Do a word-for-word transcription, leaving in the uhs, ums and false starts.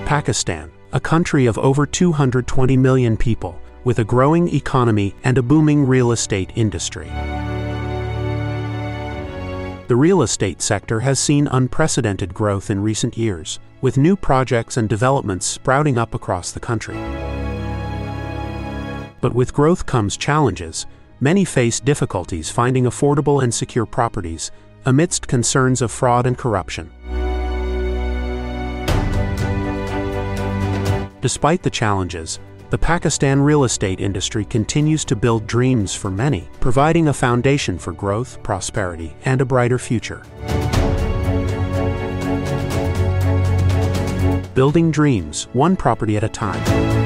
Pakistan, a country of over two hundred twenty million people, with a growing economy and a booming real estate industry. The real estate sector has seen unprecedented growth in recent years, with new projects and developments sprouting up across the country. But with growth comes challenges. Many face difficulties finding affordable and secure properties, amidst concerns of fraud and corruption. Despite the challenges, the Pakistan real estate industry continues to build dreams for many, providing a foundation for growth, prosperity, and a brighter future. Building dreams, one property at a time.